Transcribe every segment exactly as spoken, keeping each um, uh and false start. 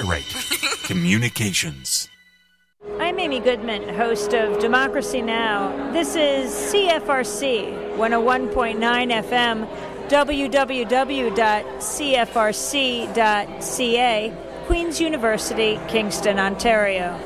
TriRite Communications. I'm Amy Goodman, host of Democracy Now! This is C F R C, one oh one point nine F M, w w w dot c f r c dot c a, Queen's University, Kingston, Ontario.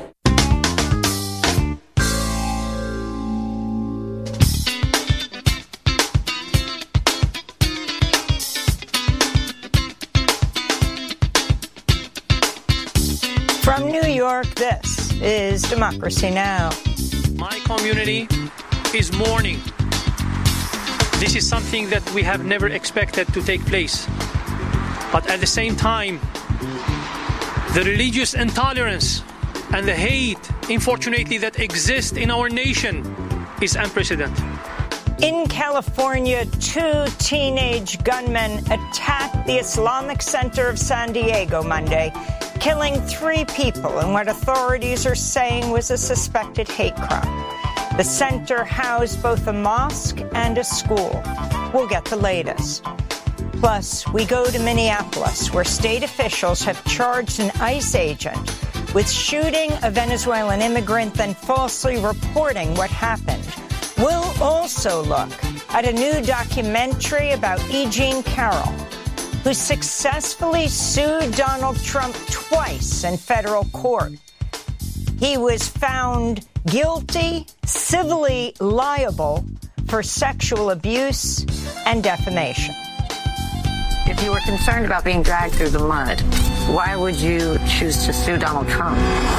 From New York, this is Democracy Now! My community is mourning. This is something that we have never expected to take place. But at the same time, the religious intolerance and the hate, unfortunately, that exists in our nation is unprecedented. In California, two teenage gunmen attacked the Islamic Center of San Diego Monday, killing three people in what authorities are saying was a suspected hate crime. The center housed both a mosque and a school. We'll get the latest. Plus, we go to Minneapolis, where state officials have charged an ICE agent with shooting a Venezuelan immigrant, then falsely reporting what happened. We'll also look at a new documentary about E. Jean Carroll, who successfully sued Donald Trump twice in federal court. He was found guilty, civilly liable for sexual abuse and defamation. If you were concerned about being dragged through the mud, why would you choose to sue Donald Trump?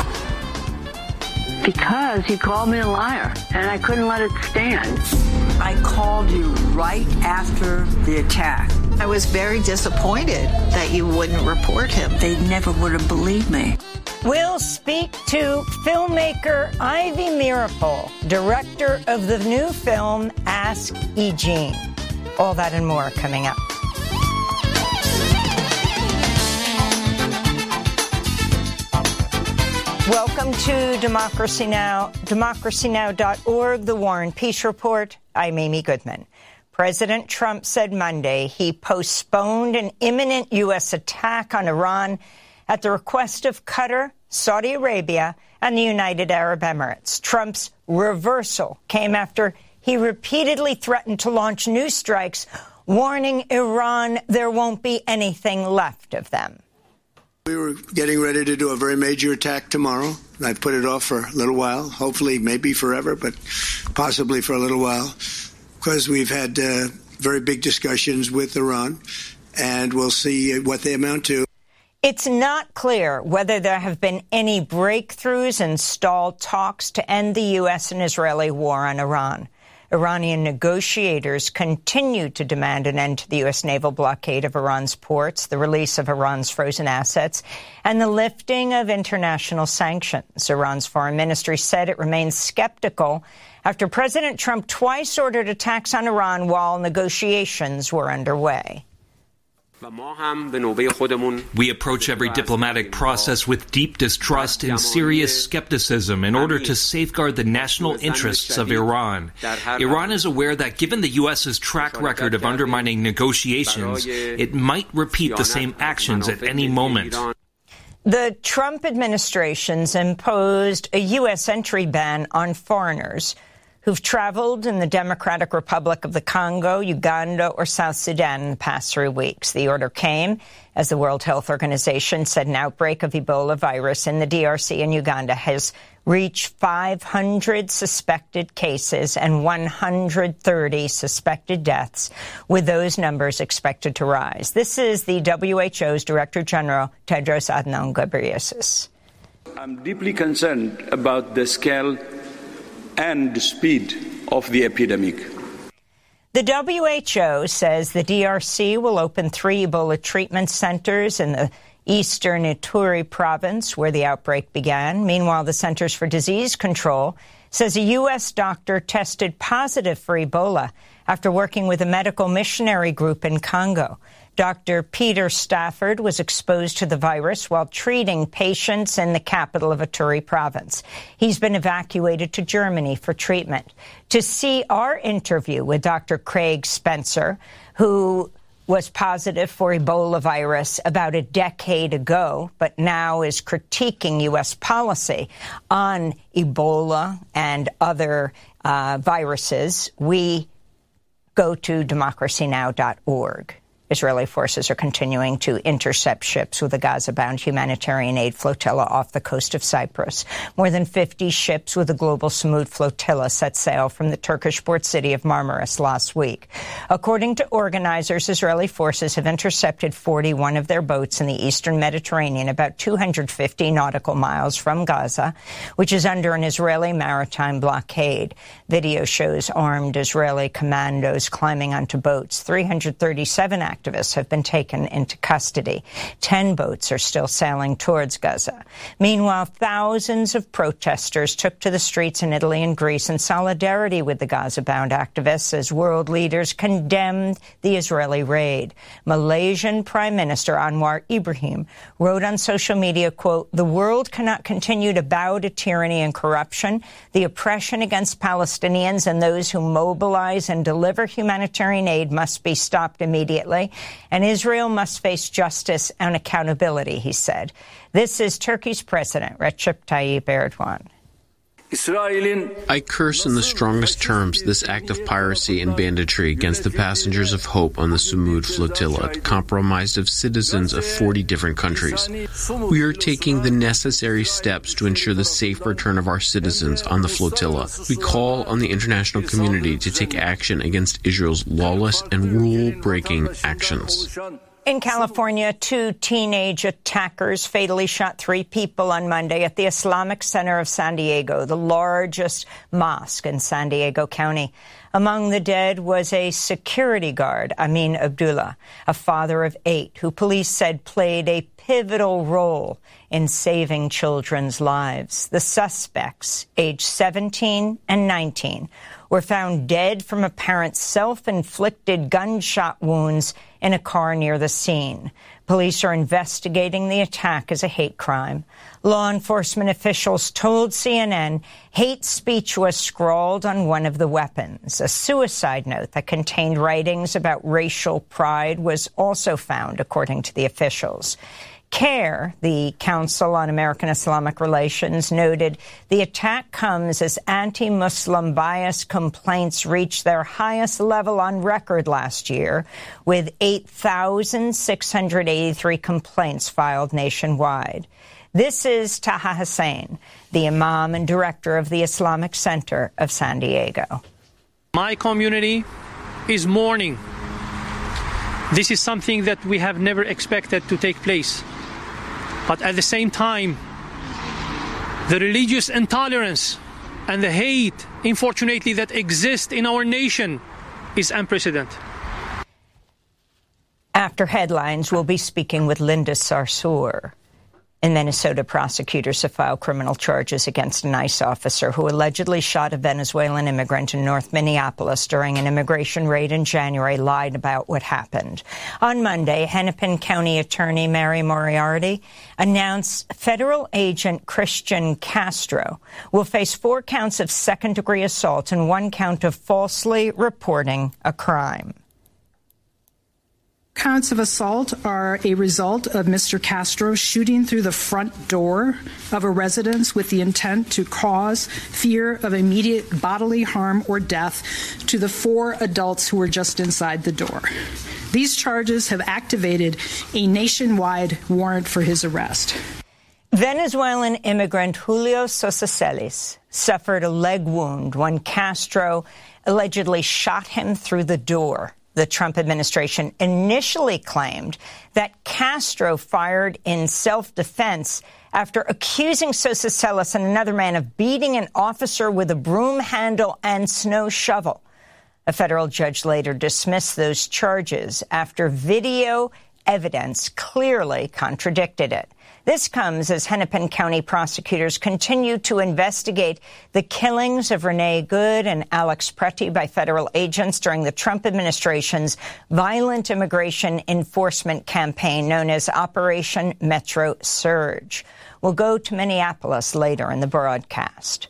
Because he called me a liar, and I couldn't let it stand. I called you right after the attack. I was very disappointed that you wouldn't report him. They never would have believed me. We'll speak to filmmaker Ivy Meeropol, director of the new film Ask E. Jean. All that and more coming up. Welcome to Democracy Now!, democracy now dot org, The War and Peace Report. I'm Amy Goodman. President Trump said Monday he postponed an imminent U S attack on Iran at the request of Qatar, Saudi Arabia, and the United Arab Emirates. Trump's reversal came after he repeatedly threatened to launch new strikes, warning Iran there won't be anything left of them. We were getting ready to do a very major attack tomorrow. I put it off for a little while, hopefully maybe forever, but possibly for a little while, because we've had uh, very big discussions with Iran, and we'll see what they amount to. It's not clear whether there have been any breakthroughs in stalled talks to end the U S and Israeli war on Iran. Iranian negotiators continue to demand an end to the U S naval blockade of Iran's ports, the release of Iran's frozen assets, and the lifting of international sanctions. Iran's foreign ministry said it remains skeptical after President Trump twice ordered attacks on Iran while negotiations were underway. We approach every diplomatic process with deep distrust and serious skepticism in order to safeguard the national interests of Iran. Iran is aware that given the U S's track record of undermining negotiations, it might repeat the same actions at any moment. The Trump administration's imposed a U S entry ban on foreigners who've traveled in the Democratic Republic of the Congo, Uganda, or South Sudan in the past three weeks. The order came as the World Health Organization said an outbreak of Ebola virus in the D R C and Uganda has reached five hundred suspected cases and one hundred thirty suspected deaths, with those numbers expected to rise. This is the W H O's Director General, Tedros Adhanom Ghebreyesus. I'm deeply concerned about the scale and the speed of the epidemic. The W H O says the D R C will open three Ebola treatment centers in the eastern Ituri province where the outbreak began. Meanwhile, the Centers for Disease Control says a U S doctor tested positive for Ebola after working with a medical missionary group in Congo. Doctor Peter Stafford was exposed to the virus while treating patients in the capital of Ituri province. He's been evacuated to Germany for treatment. To see our interview with Doctor Craig Spencer, who was positive for Ebola virus about a decade ago, but now is critiquing U S policy on Ebola and other uh, viruses. We go to democracy now dot org. Israeli forces are continuing to intercept ships with a Gaza-bound humanitarian aid flotilla off the coast of Cyprus. More than fifty ships with the Global Samud flotilla set sail from the Turkish port city of Marmaris last week. According to organizers, Israeli forces have intercepted forty-one of their boats in the eastern Mediterranean, about two hundred fifty nautical miles from Gaza, which is under an Israeli maritime blockade. Video shows armed Israeli commandos climbing onto boats. three hundred thirty-seven activists Activists have been taken into custody. Ten boats are still sailing towards Gaza. Meanwhile, thousands of protesters took to the streets in Italy and Greece in solidarity with the Gaza-bound activists as world leaders condemned the Israeli raid. Malaysian Prime Minister Anwar Ibrahim wrote on social media, quote, "The world cannot continue to bow to tyranny and corruption. The oppression against Palestinians and those who mobilize and deliver humanitarian aid must be stopped immediately. And Israel must face justice and accountability," he said. This is Turkey's President, Recep Tayyip Erdogan. I curse in the strongest terms this act of piracy and banditry against the passengers of hope on the Samud flotilla, comprised of citizens of forty different countries. We are taking the necessary steps to ensure the safe return of our citizens on the flotilla. We call on the international community to take action against Israel's lawless and rule-breaking actions. In California, two teenage attackers fatally shot three people on Monday at the Islamic Center of San Diego, the largest mosque in San Diego County. Among the dead was a security guard, Amin Abdullah, a father of eight, who police said played a pivotal role in saving children's lives. The suspects, aged seventeen and nineteen, were found dead from apparent self-inflicted gunshot wounds in a car near the scene. Police are investigating the attack as a hate crime. Law enforcement officials told C N N hate speech was scrawled on one of the weapons. A suicide note that contained writings about racial pride was also found, according to the officials. CARE, the Council on American Islamic Relations, noted the attack comes as anti-Muslim bias complaints reached their highest level on record last year, with eight thousand six hundred eighty-three complaints filed nationwide. This is Taha Hussein, the Imam and Director of the Islamic Center of San Diego. My community is mourning. This is something that we have never expected to take place. But at the same time, the religious intolerance and the hate, unfortunately, that exists in our nation is unprecedented. After headlines, we'll be speaking with Linda Sarsour. In Minnesota, prosecutors have filed criminal charges against an ICE officer who allegedly shot a Venezuelan immigrant in North Minneapolis during an immigration raid in January, lied about what happened. On Monday, Hennepin County Attorney Mary Moriarty announced federal agent Christian Castro will face four counts of second-degree assault and one count of falsely reporting a crime. Counts of assault are a result of Mister Castro shooting through the front door of a residence with the intent to cause fear of immediate bodily harm or death to the four adults who were just inside the door. These charges have activated a nationwide warrant for his arrest. Venezuelan immigrant Julio Sosa Celis suffered a leg wound when Castro allegedly shot him through the door. The Trump administration initially claimed that Castro fired in self-defense after accusing Sosa Celis and another man of beating an officer with a broom handle and snow shovel. A federal judge later dismissed those charges after video evidence clearly contradicted it. This comes as Hennepin County prosecutors continue to investigate the killings of Renee Good and Alex Preti by federal agents during the Trump administration's violent immigration enforcement campaign known as Operation Metro Surge. We'll go to Minneapolis later in the broadcast.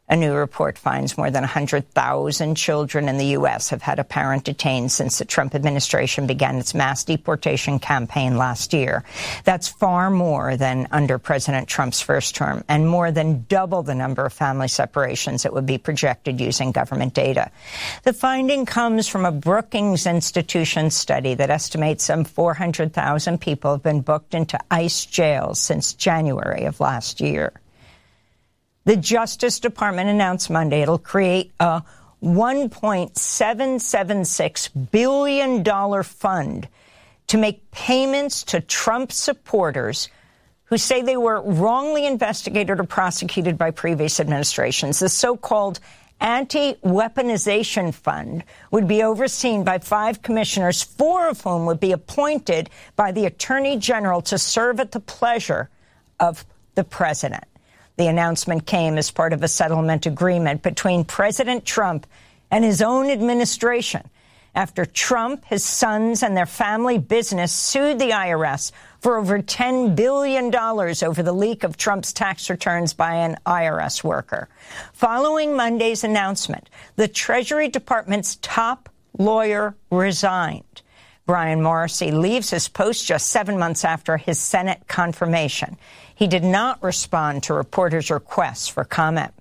A new report finds more than one hundred thousand children in the U S have had a parent detained since the Trump administration began its mass deportation campaign last year. That's far more than under President Trump's first term and more than double the number of family separations that would be projected using government data. The finding comes from a Brookings Institution study that estimates some four hundred thousand people have been booked into ICE jails since January of last year. The Justice Department announced Monday it'll create a one point seven seven six billion dollars fund to make payments to Trump supporters who say they were wrongly investigated or prosecuted by previous administrations. The so-called Anti-Weaponization Fund would be overseen by five commissioners, four of whom would be appointed by the Attorney General to serve at the pleasure of the president. The announcement came as part of a settlement agreement between President Trump and his own administration after Trump, his sons, and their family business sued the I R S for over ten billion dollars over the leak of Trump's tax returns by an I R S worker. Following Monday's announcement, the Treasury Department's top lawyer resigned. Brian Morrissey leaves his post just seven months after his Senate confirmation. He did not respond to reporters' requests for comment.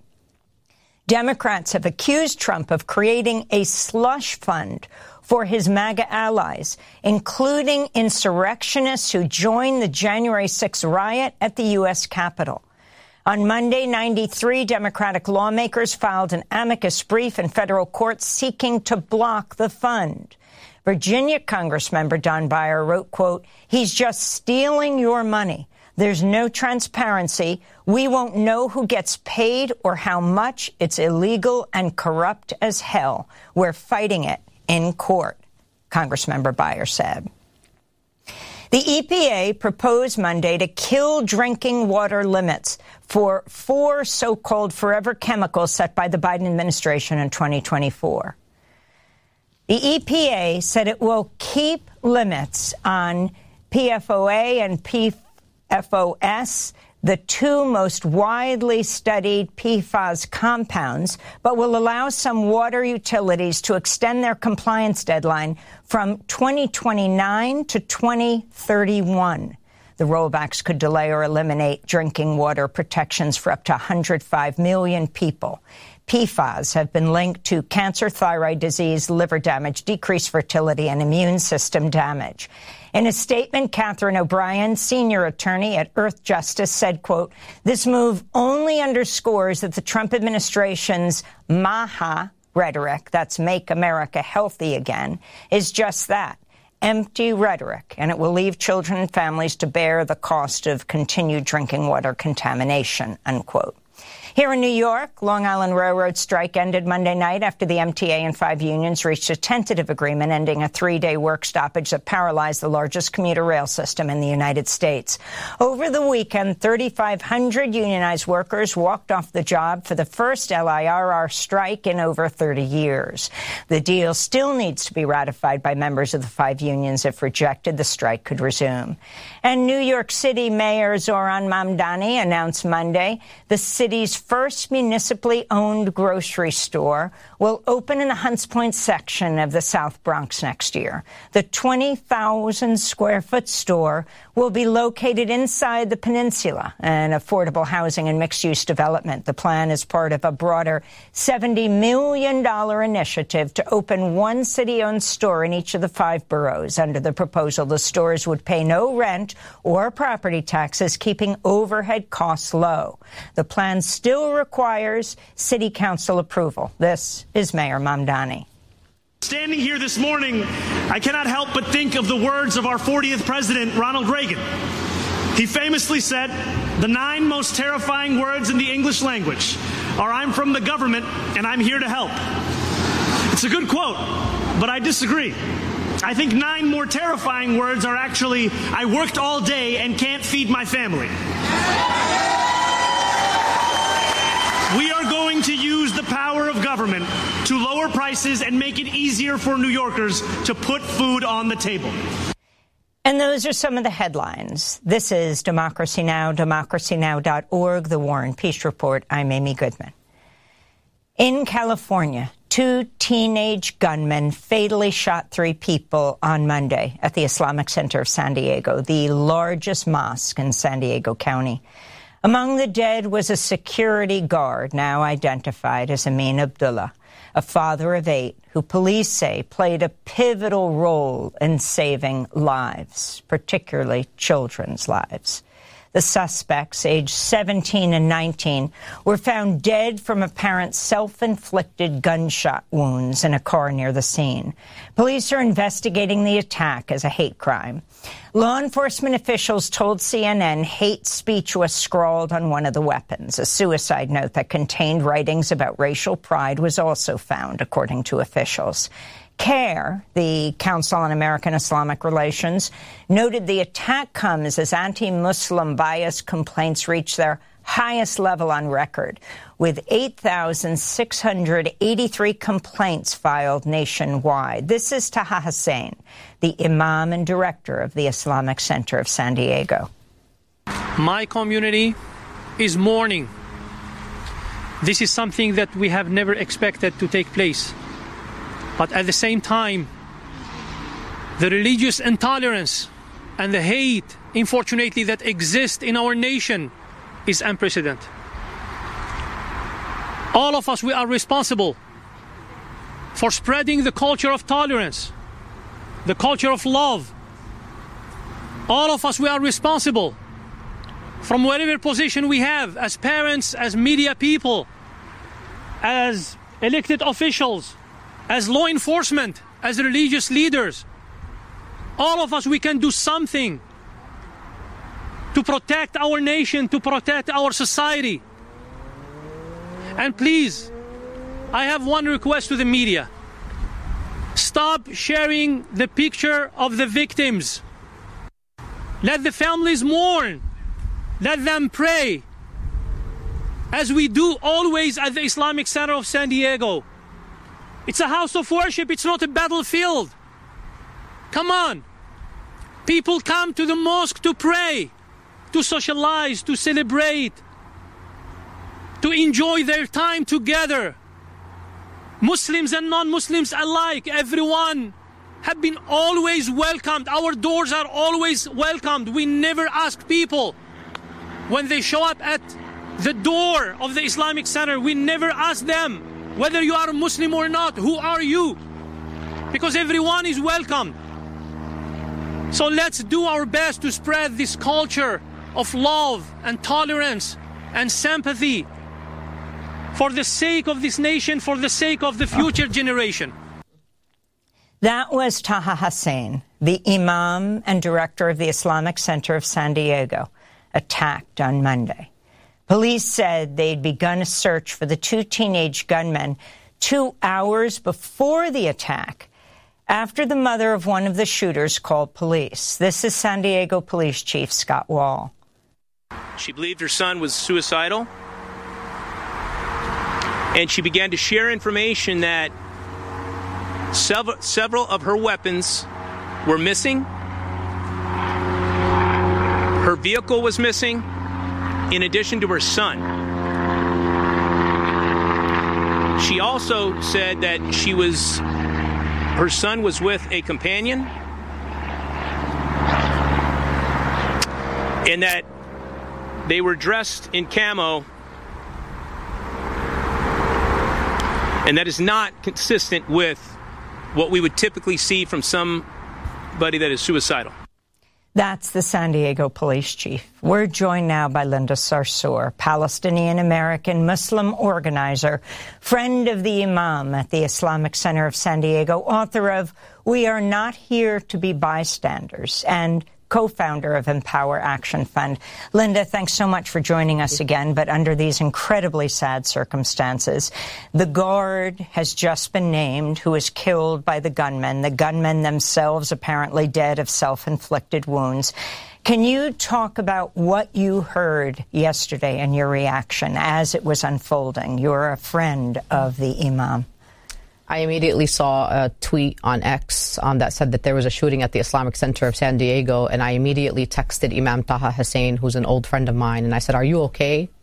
Democrats have accused Trump of creating a slush fund for his MAGA allies, including insurrectionists who joined the January sixth riot at the U S Capitol. On Monday, ninety-three Democratic lawmakers filed an amicus brief in federal court seeking to block the fund. Virginia Congressmember Don Beyer wrote, quote, "He's just stealing your money. There's no transparency. We won't know who gets paid or how much. It's illegal and corrupt as hell. We're fighting it in court," Congressmember Beyer said. The E P A proposed Monday to kill drinking water limits for four so-called forever chemicals set by the Biden administration in twenty twenty-four. The E P A said it will keep limits on P F O A and P F O S, the two most widely studied P FAS compounds, but will allow some water utilities to extend their compliance deadline from twenty twenty-nine to twenty thirty-one. The rollbacks could delay or eliminate drinking water protections for up to one hundred five million people. P FAS have been linked to cancer, thyroid disease, liver damage, decreased fertility, and immune system damage. In a statement, Catherine O'Brien, senior attorney at Earth Justice, said, quote, "This move only underscores that the Trump administration's MAHA rhetoric, that's Make America Healthy Again, is just that, empty rhetoric, and it will leave children and families to bear the cost of continued drinking water contamination," unquote. Here in New York, Long Island Railroad strike ended Monday night after the M T A and five unions reached a tentative agreement ending a three-day work stoppage that paralyzed the largest commuter rail system in the United States. Over the weekend, thirty-five hundred unionized workers walked off the job for the first L I R R strike in over thirty years. The deal still needs to be ratified by members of the five unions. If rejected, the strike could resume. And New York City Mayor Zohran Mamdani announced Monday the city's first municipally owned grocery store will open in the Hunts Point section of the South Bronx next year. The twenty thousand square foot store will be located inside the Peninsula, an affordable housing and mixed-use development. The plan is part of a broader seventy million dollars initiative to open one city-owned store in each of the five boroughs. Under the proposal, the stores would pay no rent or property taxes, keeping overhead costs low. The plan still requires city council approval. This is Mayor Mamdani. Standing here this morning, I cannot help but think of the words of our fortieth president, Ronald Reagan. He famously said, "The nine most terrifying words in the English language are 'I'm from the government and I'm here to help.'" It's a good quote, but I disagree. I think nine more terrifying words are actually, "I worked all day and can't feed my family." We are going to use the power of government to lower prices and make it easier for New Yorkers to put food on the table. And those are some of the headlines. This is Democracy Now!, democracy now dot org, The War and Peace Report. I'm Amy Goodman. In California, two teenage gunmen fatally shot three people on Monday at the Islamic Center of San Diego, the largest mosque in San Diego County. Among the dead was a security guard, now identified as Amin Abdullah, a father of eight, who police say played a pivotal role in saving lives, particularly children's lives. The suspects, aged seventeen and nineteen, were found dead from apparent self-inflicted gunshot wounds in a car near the scene. Police are investigating the attack as a hate crime. Law enforcement officials told C N N hate speech was scrawled on one of the weapons. A suicide note that contained writings about racial pride was also found, according to officials. CARE, the Council on American Islamic Relations, noted the attack comes as anti-Muslim bias complaints reach their highest level on record, with eight thousand six hundred eighty-three complaints filed nationwide. This is Taha Hussein, the Imam and Director of the Islamic Center of San Diego. My community is mourning. This is something that we have never expected to take place. But at the same time, the religious intolerance and the hate, unfortunately, that exists in our nation is unprecedented. All of us, we are responsible for spreading the culture of tolerance, the culture of love. All of us, we are responsible from whatever position we have as parents, as media people, as elected officials, as law enforcement, as religious leaders. All of us, we can do something to protect our nation, to protect our society. And please, I have one request to the media. Stop sharing the picture of the victims. Let the families mourn. Let them pray. As we do always at the Islamic Center of San Diego. It's a house of worship, it's not a battlefield. Come on. People come to the mosque to pray, to socialize, to celebrate, to enjoy their time together. Muslims and non-Muslims alike, everyone have been always welcomed. Our doors are always welcomed. We never ask people when they show up at the door of the Islamic Center, we never ask them whether you are a Muslim or not, who are you? Because everyone is welcome. So let's do our best to spread this culture of love and tolerance and sympathy for the sake of this nation, for the sake of the future generation. That was Taha Hussein, the Imam and Director of the Islamic Center of San Diego, attacked on Monday. Police said they'd begun a search for the two teenage gunmen two hours before the attack, after the mother of one of the shooters called police. This is San Diego Police Chief Scott Wall. She believed her son was suicidal, and she began to share information that several, several of her weapons were missing. Her vehicle was missing, in addition to her son. She also said that she was, her son was with a companion, and that they were dressed in camo, and that is not consistent with what we would typically see from somebody that is suicidal. That's the San Diego Police Chief. We're joined now by Linda Sarsour, Palestinian-American Muslim organizer, friend of the Imam at the Islamic Center of San Diego, author of We Are Not Here to Be Bystanders, and co-founder of Empower Action Fund. Linda, thanks so much for joining us again, but under these incredibly sad circumstances. The guard has just been named who was killed by the gunmen, the gunmen themselves apparently dead of self-inflicted wounds. Can you talk about what you heard yesterday and your reaction as it was unfolding? You're a friend of the Imam. I immediately saw a tweet on X um, that said that there was a shooting at the Islamic Center of San Diego, and I immediately texted Imam Taha Hussein, who's an old friend of mine, and I said, "Are you okay?"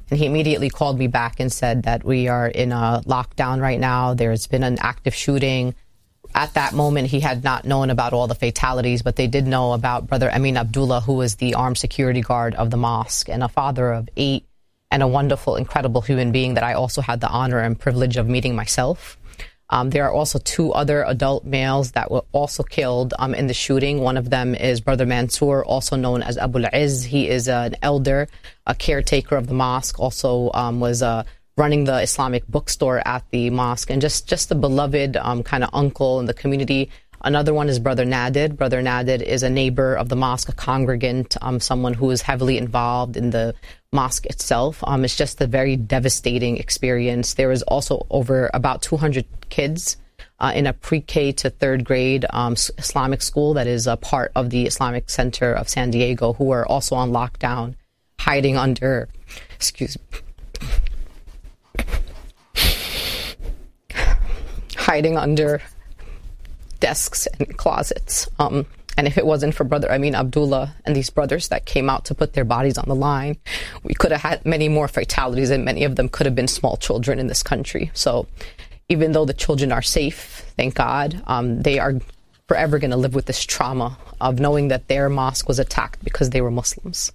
and he immediately called me back and said that we are in a lockdown right now. There's been an active shooting. At that moment, he had not known about all the fatalities, but they did know about Brother Amin Abdullah, who was the armed security guard of the mosque and a father of eight and a wonderful, incredible human being that I also had the honor and privilege of meeting myself. Um, there are also two other adult males that were also killed um, in the shooting. One of them is Brother Mansour, also known as Abu al-Izz. He is an elder, a caretaker of the mosque, also um, was uh, running the Islamic bookstore at the mosque, and just, just a beloved um, kind of uncle in the community. Another one is Brother Nadid. Brother Nadid is a neighbor of the mosque, a congregant, um, someone who is heavily involved in the mosque itself. Um, it's just a very devastating experience. There is also over about two hundred kids uh, in a pre-K to third grade um, Islamic school that is a part of the Islamic Center of San Diego, who are also on lockdown, hiding under, excuse me, hiding under desks and closets. Um, and if it wasn't for Brother Amin Abdullah and these brothers that came out to put their bodies on the line, we could have had many more fatalities, and many of them could have been small children in this country. So even though the children are safe, thank God, um, they are forever going to live with this trauma of knowing that their mosque was attacked because they were Muslims.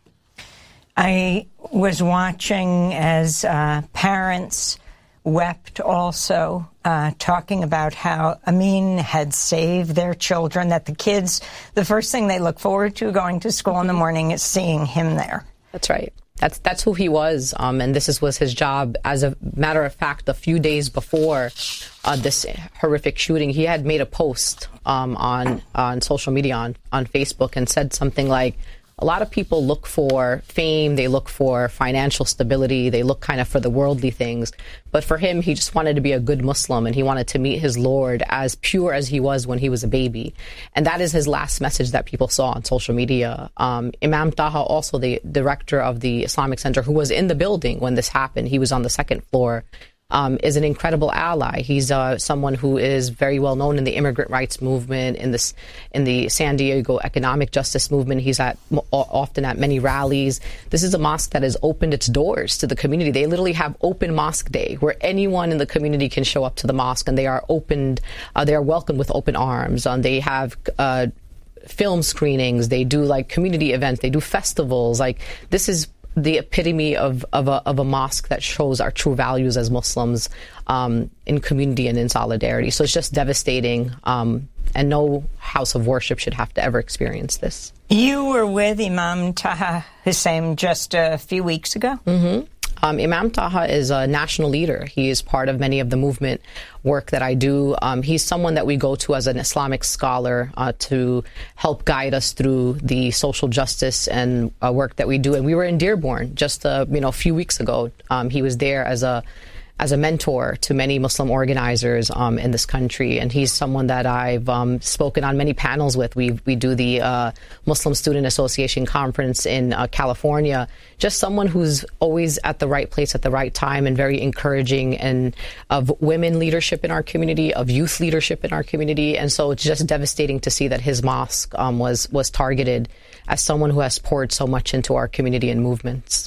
I was watching as uh, parents wept also, uh, talking about how Amin had saved their children, that the kids, the first thing they look forward to going to school in the morning is seeing him there. That's right. That's that's who he was, um, and this is, was his job. As a matter of fact, a few days before uh, this horrific shooting, he had made a post um, on on social media, on, on Facebook, and said something like, a lot of people look for fame, they look for financial stability, they look kind of for the worldly things. But for him, he just wanted to be a good Muslim, and he wanted to meet his Lord as pure as he was when he was a baby. And that is his last message that people saw on social media. Um, Imam Taha, also the director of the Islamic Center, who was in the building when this happened, he was on the second floor, Um, is an incredible ally. He's uh, someone who is very well known in the immigrant rights movement, in this, in the San Diego economic justice movement. He's at often at many rallies. This is a mosque that has opened its doors to the community. They literally have open mosque day, where anyone in the community can show up to the mosque, and they are opened. Uh, they are welcomed with open arms. Um, they have uh, film screenings. They do like community events. They do festivals. Like, this is the epitome of, of, a, of a mosque that shows our true values as Muslims um, in community and in solidarity. So it's just devastating, um, and no house of worship should have to ever experience this. You were with Imam Taha Hussein just a few weeks ago? Mm-hmm. Um, Imam Taha is a national leader. He is part of many of the movement work that I do. Um, he's someone that we go to as an Islamic scholar uh, to help guide us through the social justice and uh, work that we do. And we were in Dearborn just uh, you know, a few weeks ago. Um, he was there as a as a mentor to many Muslim organizers um, in this country. And he's someone that I've um, spoken on many panels with. We we do the uh, Muslim Student Association conference in uh, California. Just someone who's always at the right place at the right time, and very encouraging, and of women leadership in our community, of youth leadership in our community. And so it's just devastating to see that his mosque um, was, was targeted as someone who has poured so much into our community and movements.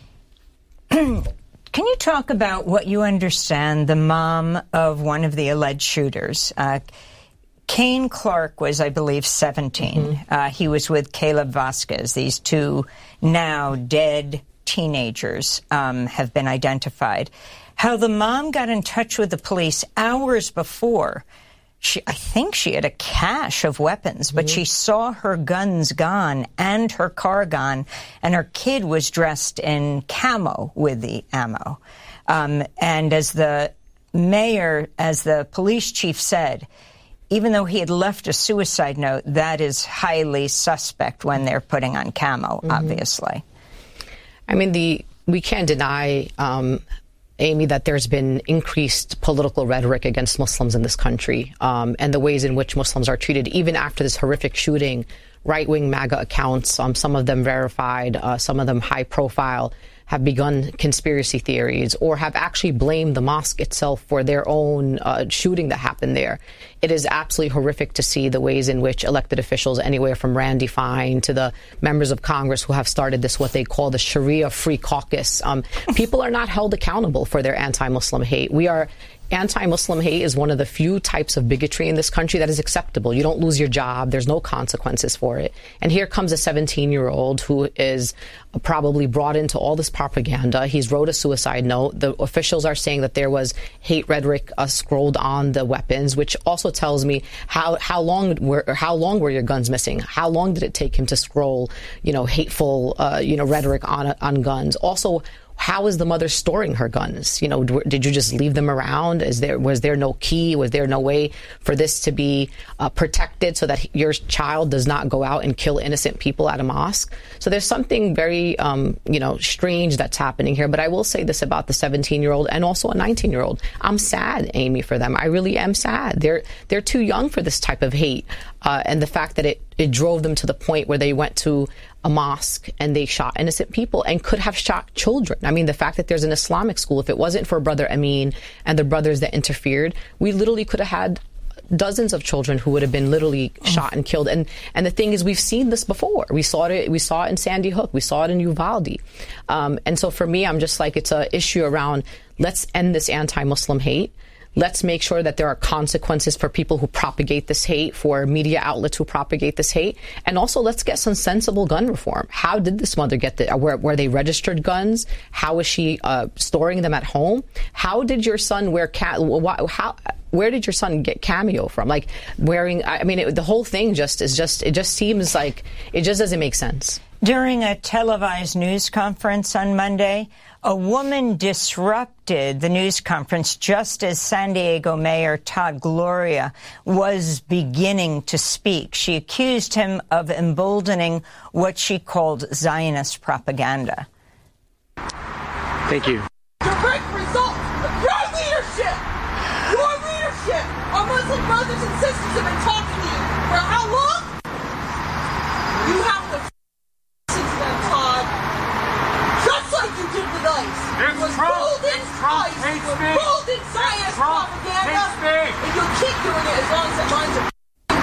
Can you talk about what you understand the mom of one of the alleged shooters? Uh, Kane Clark was, I believe, seventeen. Mm-hmm. Uh, he was with Caleb Vasquez. These two now dead teenagers um, have been identified. How the mom got in touch with the police hours before. She, I think she had a cache of weapons, but mm-hmm. she saw her guns gone and her car gone, and her kid was dressed in camo with the ammo. Um, and as the mayor, as the police chief said, even though he had left a suicide note, that is highly suspect when they're putting on camo, mm-hmm. obviously. I mean, the we can't deny um, Amy, that there's been increased political rhetoric against Muslims in this country, um, and the ways in which Muslims are treated. Even after this horrific shooting, right-wing MAGA accounts, um, some of them verified, uh, some of them high-profile, have begun conspiracy theories or have actually blamed the mosque itself for their own uh, shooting that happened there. It is absolutely horrific to see the ways in which elected officials, anywhere from Randy Fine to the members of Congress who have started this, what they call the Sharia-free caucus, um, people are not held accountable for their anti-Muslim hate. We are Anti-Muslim hate is one of the few types of bigotry in this country that is acceptable. You don't lose your job. There's no consequences for it. And here comes a seventeen-year-old who is probably brought into all this propaganda. He's wrote a suicide note. The officials are saying that there was hate rhetoric uh, scrolled on the weapons, which also tells me how how long were how long were your guns missing? How long did it take him to scroll, you know, hateful, uh, you know, rhetoric on on guns? Also, how is the mother storing her guns? You know, did you just leave them around? Is there was there no key? Was there no way for this to be uh, protected so that your child does not go out and kill innocent people at a mosque? So there's something very, um, you know, strange that's happening here. But I will say this about the seventeen-year-old and also a nineteen-year-old. I'm sad, Amy, for them. I really am sad. They're they're too young for this type of hate, uh, and the fact that it it drove them to the point where they went to a mosque and they shot innocent people and could have shot children. I mean, the fact that there's an Islamic school, if it wasn't for Brother Amin and the brothers that interfered, we literally could have had dozens of children who would have been literally shot and killed. And and the thing is, we've seen this before. We saw it. We saw it in Sandy Hook. We saw it in Uvalde. Um, and so for me, I'm just like, it's a issue around let's end this anti-Muslim hate. Let's make sure that there are consequences for people who propagate this hate, for media outlets who propagate this hate. And also, let's get some sensible gun reform. How did this mother get the, were, were they registered guns? How is she uh, storing them at home? How did your son wear, ca- how, where did your son get Cameo from? Like wearing, I mean, it, the whole thing just is just, it just seems like, it just doesn't make sense. During a televised news conference on Monday, a woman disrupted the news conference just as San Diego Mayor Todd Gloria was beginning to speak. She accused him of emboldening what she called Zionist propaganda. Thank you. Direct result of your leadership, your leadership, our Muslim brothers and sisters have been talking to you for how long? You have to It was golden ice, it was golden science propaganda, and you'll keep doing it as long as it lines up.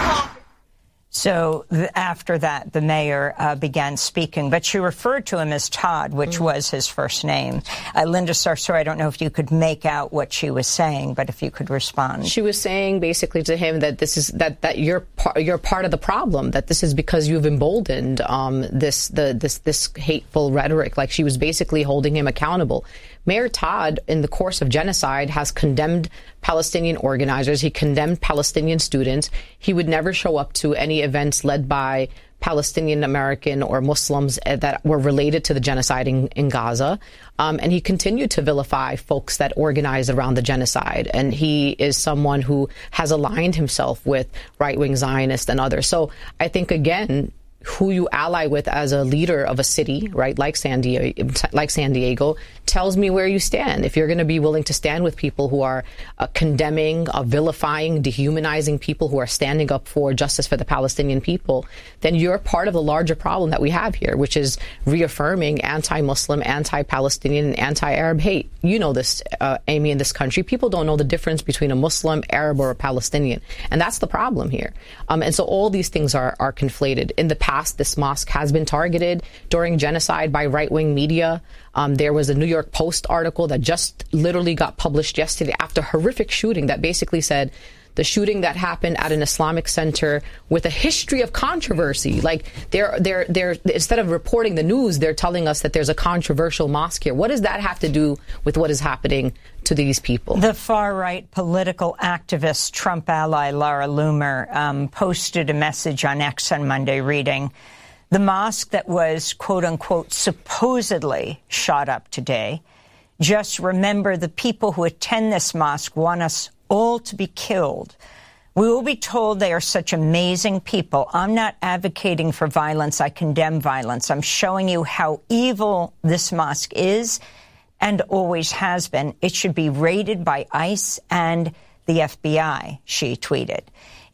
So th- after that, the mayor uh, began speaking, but she referred to him as Todd, which mm. was his first name. Uh, Linda Sarsour, I don't know if you could make out what she was saying, but if you could respond. She was saying basically to him that this is that that you're par- you're part of the problem. That this is because you've emboldened um, this the this this hateful rhetoric. Like she was basically holding him accountable. Mayor Todd, in the course of genocide, has condemned Palestinian organizers. He condemned Palestinian students. He would never show up to any events led by Palestinian American or Muslims that were related to the genocide in, in Gaza. Um, and he continued to vilify folks that organized around the genocide. And he is someone who has aligned himself with right-wing Zionists and others. So I think, again, who you ally with as a leader of a city, right, like San Diego, like San Diego, tells me where you stand. If you're going to be willing to stand with people who are uh, condemning, uh, vilifying, dehumanizing people who are standing up for justice for the Palestinian people, then you're part of the larger problem that we have here, which is reaffirming anti-Muslim, anti-Palestinian, and anti-Arab hate. You know this, uh, Amy, in this country. People don't know the difference between a Muslim, Arab, or a Palestinian. And that's the problem here. Um, and so all these things are, are conflated. In the past, this mosque has been targeted during genocide by right-wing media. Um, there was a New York Post article that just literally got published yesterday after a horrific shooting that basically said the shooting that happened at an Islamic center with a history of controversy. Like they're they're they're instead of reporting the news, they're telling us that there's a controversial mosque here. What does that have to do with what is happening to these people? The far-right political activist, Trump ally Laura Loomer, um, posted a message on X on Monday reading, "The mosque that was, quote-unquote, supposedly shot up today. Just remember the people who attend this mosque want us all to be killed. We will be told they are such amazing people. I'm not advocating for violence. I condemn violence. I'm showing you how evil this mosque is and always has been. It should be raided by ICE and the F B I," she tweeted.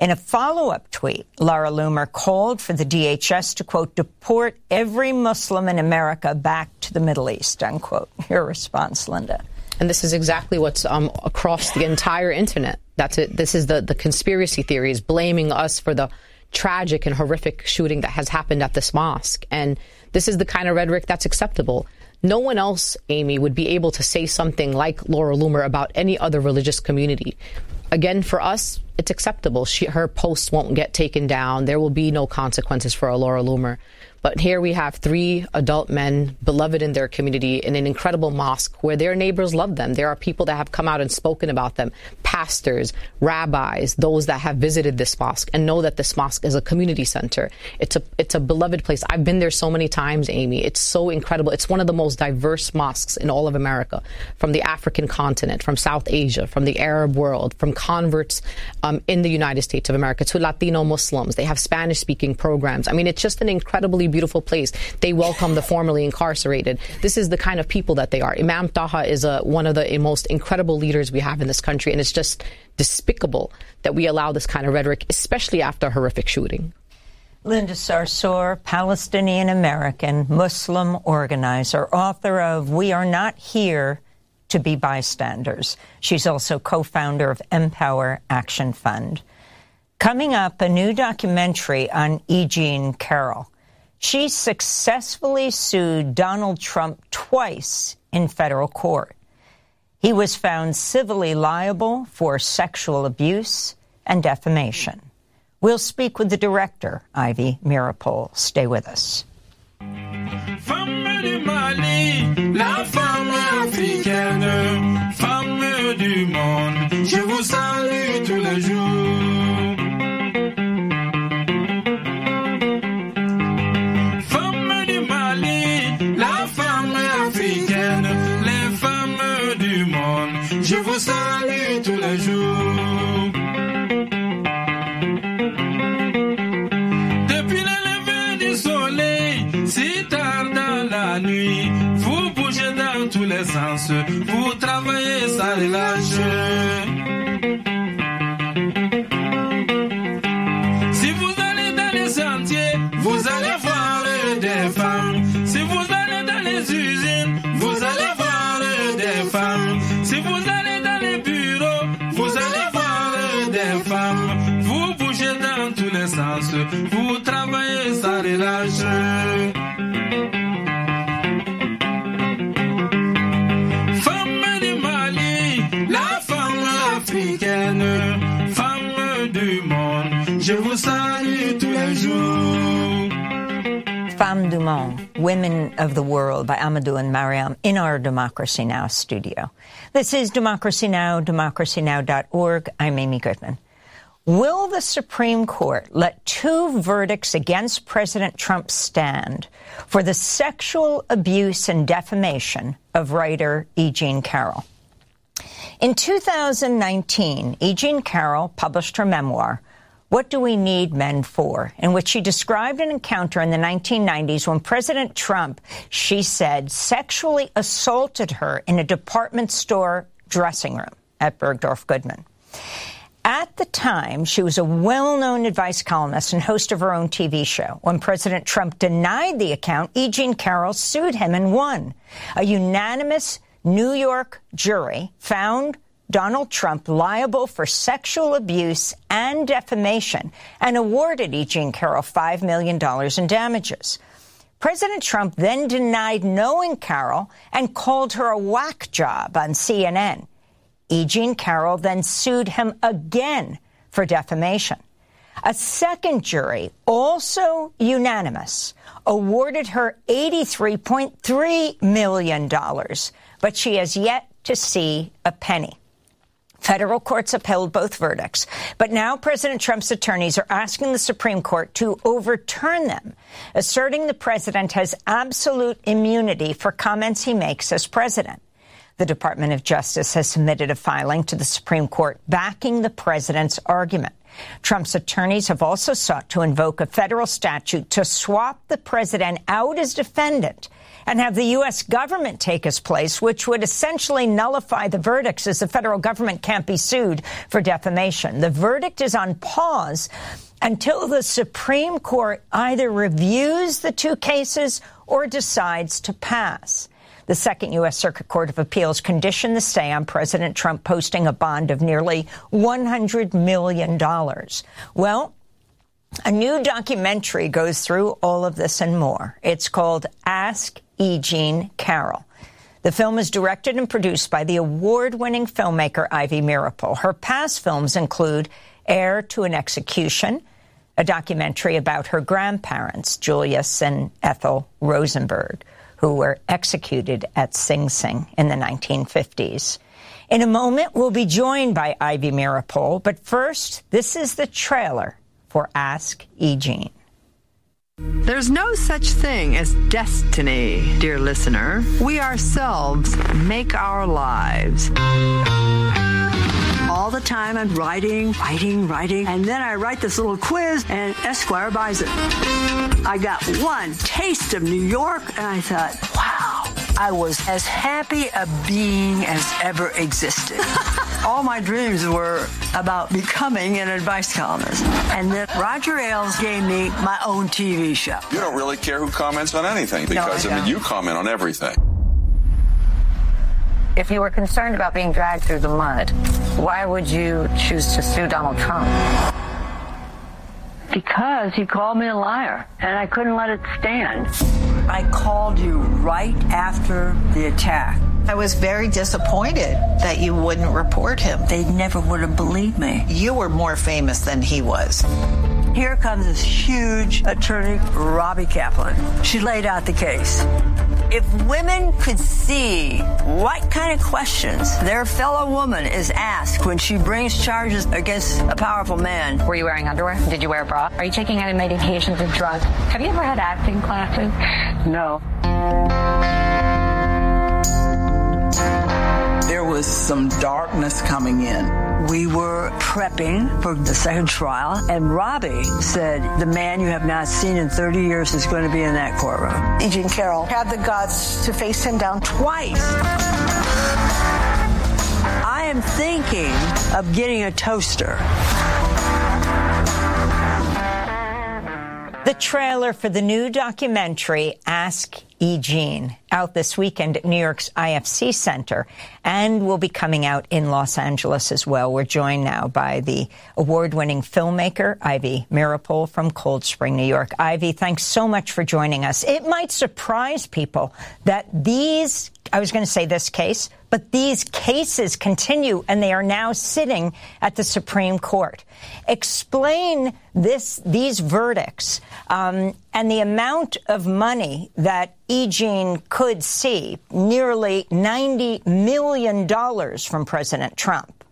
In a follow-up tweet, Laura Loomer called for the D H S to, quote, deport every Muslim in America back to the Middle East, unquote. Your response, Linda. And this is exactly what's um, across the entire internet. That's it. This is the, the conspiracy theories blaming us for the tragic and horrific shooting that has happened at this mosque. And this is the kind of rhetoric that's acceptable. No one else, Amy, would be able to say something like Laura Loomer about any other religious community. Again, for us, it's acceptable. She, her posts won't get taken down. There will be no consequences for a Laura Loomer. But here we have three adult men, beloved in their community, in an incredible mosque where their neighbors love them. There are people that have come out and spoken about them, pastors, rabbis, those that have visited this mosque and know that this mosque is a community center. It's a it's a beloved place. I've been there so many times, Amy. It's so incredible. It's one of the most diverse mosques in all of America, from the African continent, from South Asia, from the Arab world, from converts um, in the United States of America to Latino Muslims. They have Spanish-speaking programs. I mean, it's just an incredibly beautiful place. They welcome the formerly incarcerated. This is the kind of people that they are. Imam Taha is a, one of the most incredible leaders we have in this country, and it's just despicable that we allow this kind of rhetoric, especially after a horrific shooting. Linda Sarsour, Palestinian-American, Muslim organizer, author of We Are Not Here to Be Bystanders. She's also co-founder of Empower Action Fund. Coming up, a new documentary on E. Jean Carroll. She successfully sued Donald Trump twice in federal court. He was found civilly liable for sexual abuse and defamation. We'll speak with the director, Ivy Meeropol. Stay with us. Femme du Mali, la femme africaine, femme du monde, je vous salue tous les jours. Femme du Mali, la femme africaine, les femmes du monde, je vous salue tous les jours. Depuis le lever du soleil, si tard dans la nuit, vous bougez dans tous les sens, vous travaillez sans relâche. Si vous allez dans les sentiers, vous allez voir des femmes. Si vous allez dans les usines, vous allez voir des femmes. Si vous allez dans les bureaux, vous allez voir des femmes. Vous bougez dans tous les sens, vous travaillez sans relâche. Femme du Mali, la femme africaine, femme du monde, je vous salue tous les jours. Femmes du Monde, Women of the World by Amadou and Mariam in our Democracy Now! Studio. This is Democracy Now!, democracy now dot org. I'm Amy Goodman. Will the Supreme Court let two verdicts against President Trump stand for the sexual abuse and defamation of writer E. Jean Carroll? In two thousand nineteen, E. Jean Carroll published her memoir, What Do We Need Men For?, in which she described an encounter in the nineteen nineties when President Trump, she said, sexually assaulted her in a department store dressing room at Bergdorf Goodman. At the time, she was a well-known advice columnist and host of her own T V show. When President Trump denied the account, E. Jean Carroll sued him and won. A unanimous New York jury found Donald Trump liable for sexual abuse and defamation and awarded E. Jean Carroll five million dollars in damages. President Trump then denied knowing Carroll and called her a whack job on C N N. E. Jean Carroll then sued him again for defamation. A second jury, also unanimous, awarded her eighty-three point three million dollars, but she has yet to see a penny. Federal courts upheld both verdicts, but now President Trump's attorneys are asking the Supreme Court to overturn them, asserting the president has absolute immunity for comments he makes as president. The Department of Justice has submitted a filing to the Supreme Court backing the president's argument. Trump's attorneys have also sought to invoke a federal statute to swap the president out as defendant and have the U S government take his place, which would essentially nullify the verdicts, as the federal government can't be sued for defamation. The verdict is on pause until the Supreme Court either reviews the two cases or decides to pass. The Second U S Circuit Court of Appeals conditioned the stay on President Trump posting a bond of nearly one hundred million dollars. Well, a new documentary goes through all of this and more. It's called Ask E. Jean Carroll. The film is directed and produced by the award-winning filmmaker Ivy Meeropol. Her past films include Heir to an Execution, a documentary about her grandparents, Julius and Ethel Rosenberg, who were executed at Sing Sing in the nineteen fifties. In a moment, we'll be joined by Ivy Meeropol, but first, this is the trailer for Ask E. Jean. There's no such thing as destiny, dear listener. We ourselves make our lives. All the time I'm writing, writing, writing, and then I write this little quiz and Esquire buys it. I got one taste of New York and I thought, wow, I was as happy a being as ever existed. All my dreams were about becoming an advice columnist. And then Roger Ailes gave me my own T V show. You don't really care who comments on anything because, No, I, I I mean, you comment on everything. If you were concerned about being dragged through the mud, why would you choose to sue Donald Trump? Because he called me a liar, and I couldn't let it stand. I called you right after the attack. I was very disappointed that you wouldn't report him. They never would have believed me. You were more famous than he was. Here comes this huge attorney, Robbie Kaplan. She laid out the case. If women could see what kind of questions their fellow woman is asked when she brings charges against a powerful man. Were you wearing underwear? Did you wear a bra? Are you taking any medications or drugs? Have you ever had acting classes? No. There was some darkness coming in. We were prepping for the second trial, and Robbie said, the man you have not seen in thirty years is going to be in that courtroom. E. Jean Carroll had the guts to face him down twice. I am thinking of getting a toaster. The trailer for the new documentary, Ask E. Jean, out this weekend at New York's I F C Center, and will be coming out in Los Angeles as well. We're joined now by the award-winning filmmaker, Ivy Meeropol from Cold Spring, New York. Ivy, thanks so much for joining us. It might surprise people that these, I was going to say this case, but these cases continue, and they are now sitting at the Supreme Court. Explain this, these verdicts, um, and the amount of money that E. Jean could see, nearly ninety million dollars from President Trump.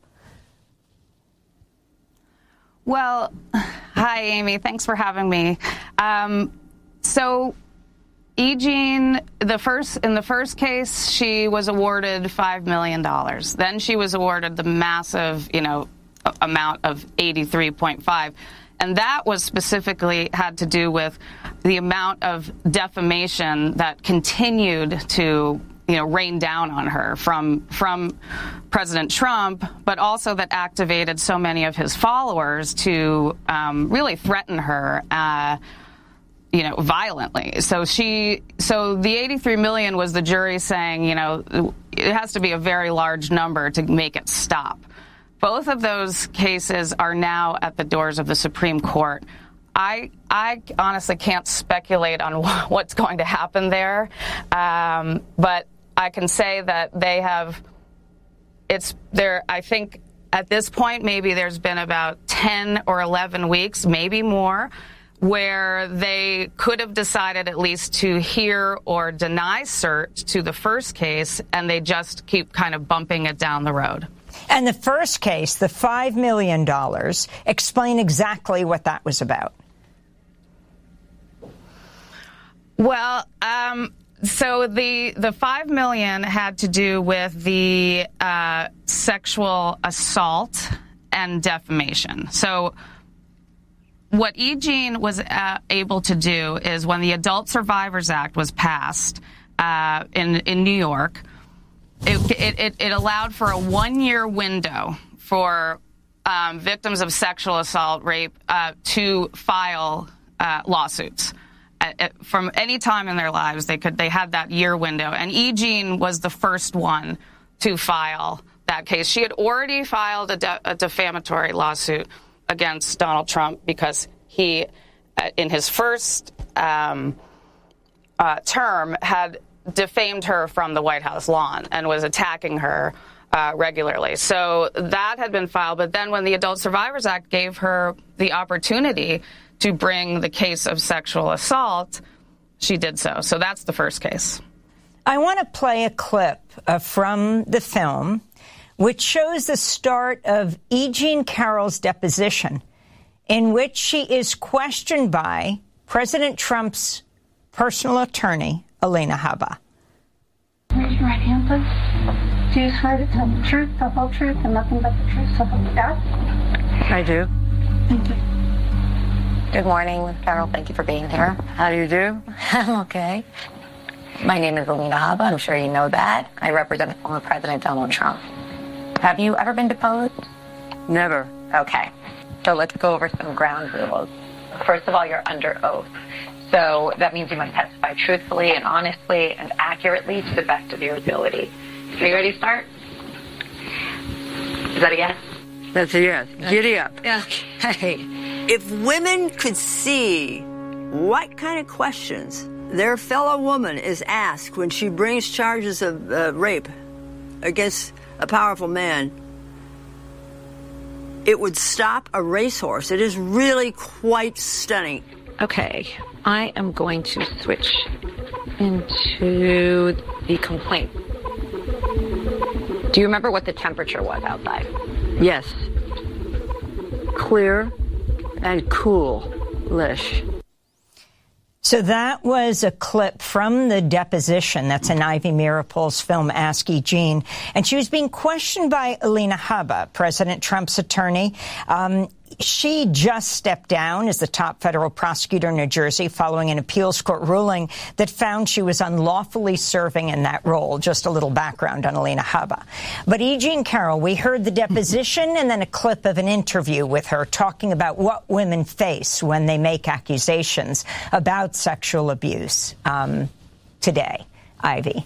Well, hi, Amy. Thanks for having me. Um, so, E. Jean, the first in the first case, she was awarded five million dollars. Then she was awarded the massive, you know, amount of eighty-three point five. And that was specifically had to do with the amount of defamation that continued to, you know, rain down on her from from President Trump, but also that activated so many of his followers to um, really threaten her, uh, you know, violently. So she, so the eighty-three million was the jury saying, you know, it has to be a very large number to make it stop. Both of those cases are now at the doors of the Supreme Court. I I honestly can't speculate on what's going to happen there, um, but I can say that they have. It's there. I think at this point, maybe there's been about ten or eleven weeks, maybe more, where they could have decided at least to hear or deny cert to the first case, and they just keep kind of bumping it down the road. And the first case, the five million dollars, explain exactly what that was about. Well, um, so the the five million dollars had to do with the uh, sexual assault and defamation. So what E. Jean was uh, able to do is when the Adult Survivors Act was passed uh, in, in New York, it, it, it allowed for a one-year window for um, victims of sexual assault, rape, uh, to file uh, lawsuits. From any time in their lives, they could they had that year window. And E. Jean was the first one to file that case. She had already filed a, de- a defamatory lawsuit against Donald Trump because he, uh, in his first um, uh, term, had defamed her from the White House lawn and was attacking her uh, regularly. So that had been filed. But then when the Adult Survivors Act gave her the opportunity to bring the case of sexual assault, she did so. So that's the first case. I want to play a clip uh, from the film, which shows the start of E. Jean Carroll's deposition, in which she is questioned by President Trump's personal attorney, Alina Habba. Raise your right hand, please. Do you swear to tell the truth, the whole truth, and nothing but the truth, so help you God? I do. Thank you. Good morning, Miz Carroll. Thank you for being here. How do you do? I'm okay. My name is Alina Habba. I'm sure you know that. I represent former President Donald Trump. Have you ever been deposed? Never. Okay. So let's go over some ground rules. First of all, you're under oath. So that means you must testify truthfully and honestly and accurately to the best of your ability. Are you ready to start? Is that a yes? That's a yes. Giddy up. Okay. If women could see what kind of questions their fellow woman is asked when she brings charges of uh, rape against a powerful man, it would stop a racehorse. It is really quite stunning. Okay, I am going to switch into the complaint. Do you remember what the temperature was outside? Yes. Clear and cool-ish. So that was a clip from the deposition. That's in Ivy Meeropol's film, Ask E. Jean. And she was being questioned by Alina Habba, President Trump's attorney. Um, she just stepped down as the top federal prosecutor in New Jersey following an appeals court ruling that found she was unlawfully serving in that role. Just a little background on Alina Habba. But E. Jean Carroll, we heard the deposition and then a clip of an interview with her talking about what women face when they make accusations about sexual abuse um, today. Ivy.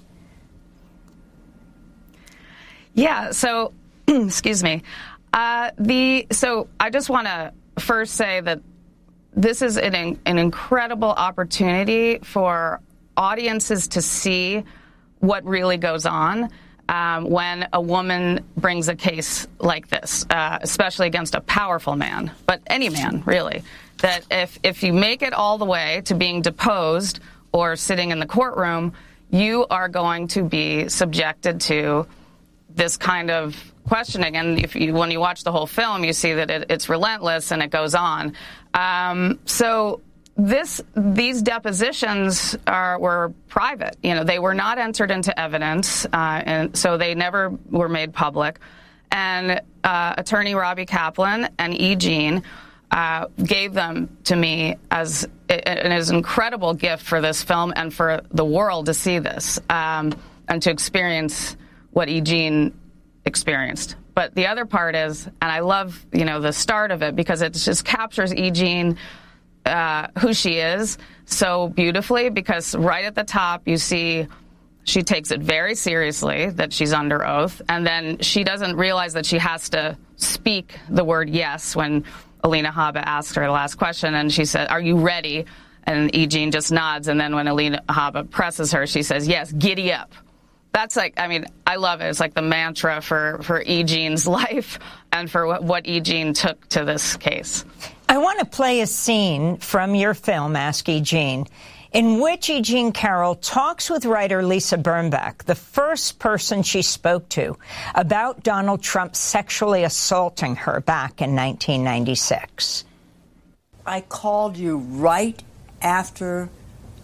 Yeah, so, excuse me. Uh, the so I just want to first say that this is an, an incredible opportunity for audiences to see what really goes on um, when a woman brings a case like this, uh, especially against a powerful man, but any man, really. That if, if you make it all the way to being deposed or sitting in the courtroom, you are going to be subjected to this kind of questioning. And if you, when you watch the whole film, you see that it, it's relentless and it goes on. Um, so this, these depositions are, were private. You know, they were not entered into evidence, uh, and so they never were made public. And uh, attorney Robbie Kaplan and E. Jean uh, gave them to me as an as incredible gift for this film and for the world to see this um, and to experience what E. Jean experienced. But the other part is, and I love, you know, the start of it because it just captures E. Jean, uh, who she is so beautifully, because right at the top you see she takes it very seriously that she's under oath, and then she doesn't realize that she has to speak the word yes when Alina Habba asked her the last question, and she said, "Are you ready?" And E. Jean just nods, and then when Alina Habba presses her, she says, "Yes, giddy up." That's like, I mean, I love it. It's like the mantra for, for E. Jean's life and for what, what E. Jean took to this case. I want to play a scene from your film, Ask E. Jean, in which E. Jean Carroll talks with writer Lisa Birnbach, the first person she spoke to, about Donald Trump sexually assaulting her back in nineteen ninety-six. I called you right after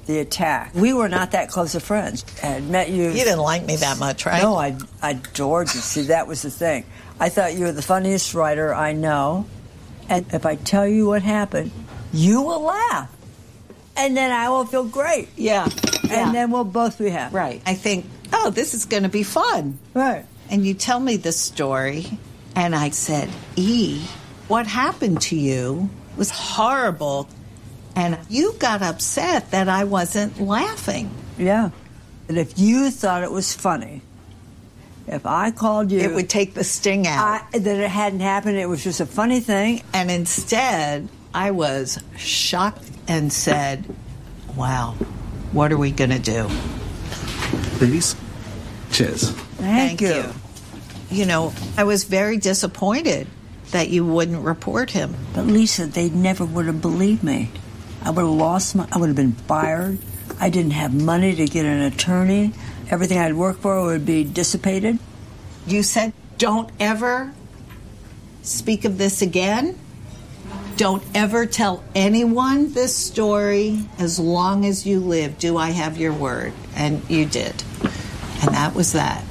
the attack. We were not that close of friends. I had met you. You didn't like me that much, right? No, I, I adored you. See, that was the thing. I thought you were the funniest writer I know. And if I tell you what happened, you will laugh. And then I will feel great. Yeah. And yeah. then we'll both be happy. Right. I think, oh, this is going to be fun. Right. And you tell me this story, and I said, E, what happened to you was horrible. And you got upset that I wasn't laughing. Yeah. And if you thought it was funny, if I called you... It would take the sting out. I, that it hadn't happened, it was just a funny thing. And instead, I was shocked and said, wow, what are we going to do? Ladies, cheers. Thank, Thank you. you. You know, I was very disappointed that you wouldn't report him. But Lisa, they never would have believed me. I would have lost my... I would have been fired. I didn't have money to get an attorney. Everything I'd worked for would be dissipated. You said, don't ever speak of this again. Don't ever tell anyone this story as long as you live. Do I have your word? And you did. And that was that.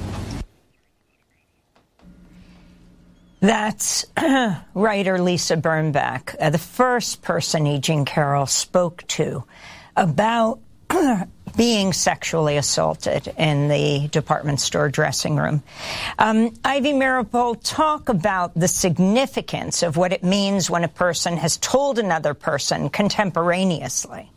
That's writer Lisa Birnbach, uh, the first person E. Jean Carroll spoke to about being sexually assaulted in the department store dressing room. Um, Ivy Meeropol, talk about the significance of what it means when a person has told another person contemporaneously.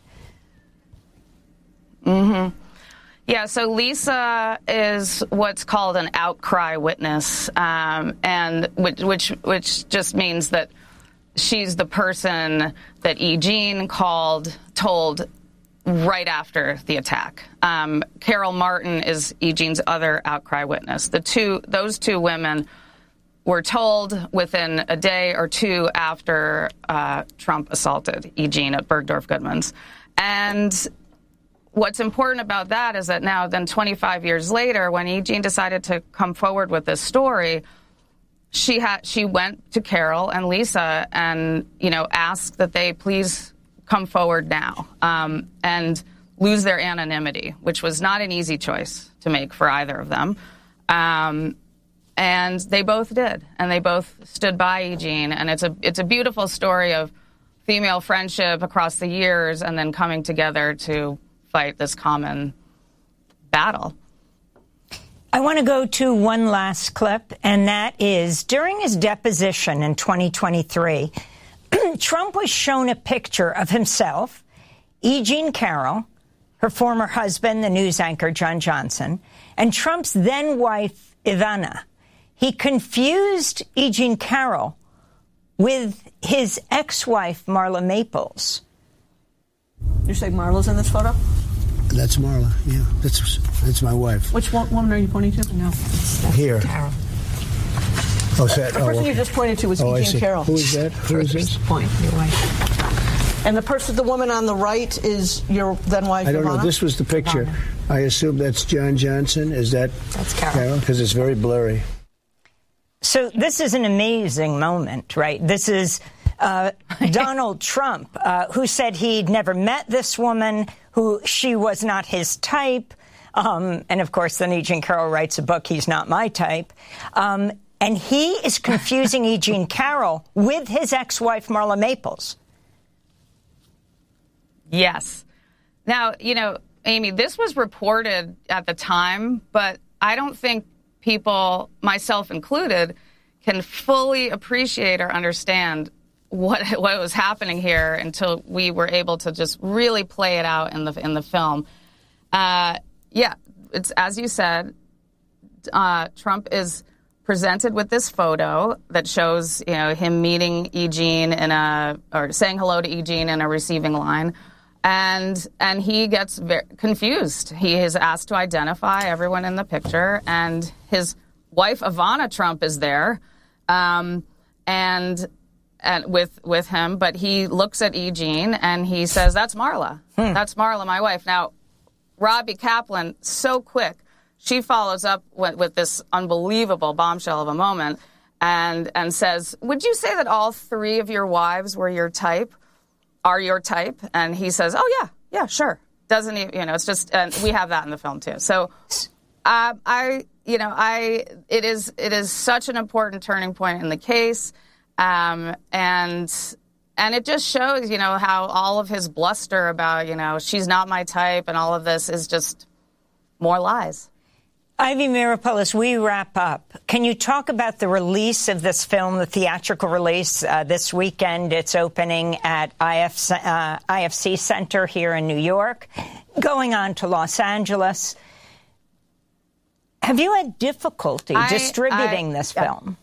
Mm-hmm. Yeah, so Lisa is what's called an outcry witness, um, and which, which which just means that she's the person that E. Jean called, told right after the attack. Um, Carol Martin is E. Jean's other outcry witness. The two, those two women were told within a day or two after uh, Trump assaulted E. Jean at Bergdorf Goodman's, and what's important about that is that now, then twenty-five years later, when E. Jean decided to come forward with this story, she had she went to Carol and Lisa and, you know, asked that they please come forward now um, and lose their anonymity, which was not an easy choice to make for either of them. Um, and they both did, and they both stood by E. Jean, and it's a it's a beautiful story of female friendship across the years, and then coming together to fight this common battle. I want to go to one last clip, and that is during his deposition in twenty twenty-three, Trump was shown a picture of himself, E. Jean Carroll, her former husband, the news anchor John Johnson, and Trump's then wife, Ivana. He confused E. Jean Carroll with his ex-wife, Marla Maples. You say Marla's in this photo? That's Marla, yeah. That's that's my wife. Which one, woman are you pointing to? No, that's Here. Carol. Oh, is that, the oh, person okay. you just pointed to was oh, E. Jean Carroll. Who is that? Who is this? Point, your wife. And the person, the woman on the right is your then wife, I don't Ivana? know. This was the picture. Ivana. I assume that's John Johnson. Is that That's Carol. Because it's very blurry. So this is an amazing moment, right? This is uh, Donald Trump, uh, who said he'd never met this woman, who she was not his type. Um, and, of course, then E. Jean Carroll writes a book, He's Not My Type. Um, and he is confusing E. Jean Carroll with his ex-wife, Marla Maples. Yes. Now, you know, Amy, this was reported at the time, but I don't think people, myself included, can fully appreciate or understand what what was happening here until we were able to just really play it out in the in the film. Uh, yeah, it's as you said. Uh, Trump is presented with this photo that shows, you know, him meeting E. Jean in a or saying hello to E. Jean in a receiving line. And and he gets very confused. He is asked to identify everyone in the picture, and his wife Ivana Trump is there, um, and and with with him. But he looks at E. Jean and he says, "That's Marla. Hmm. That's Marla, my wife." Now, Robbie Kaplan, so quick, she follows up with, with this unbelievable bombshell of a moment, and and says, "Would you say that all three of your wives were your type? Are your type?" And he says, "Oh, yeah, yeah, sure, doesn't even, you know, it's just, and we have that in the film too. So, uh, I, you know, I, it is, it is such an important turning point in the case. Um, and, and it just shows, you know, how all of his bluster about, you know, she's not my type and all of this is just more lies. Ivy Meeropol, as we wrap up, can you talk about the release of this film, the theatrical release uh, this weekend? It's opening at I F C, uh, I F C Center here in New York, going on to Los Angeles. Have you had difficulty I, distributing I, this film?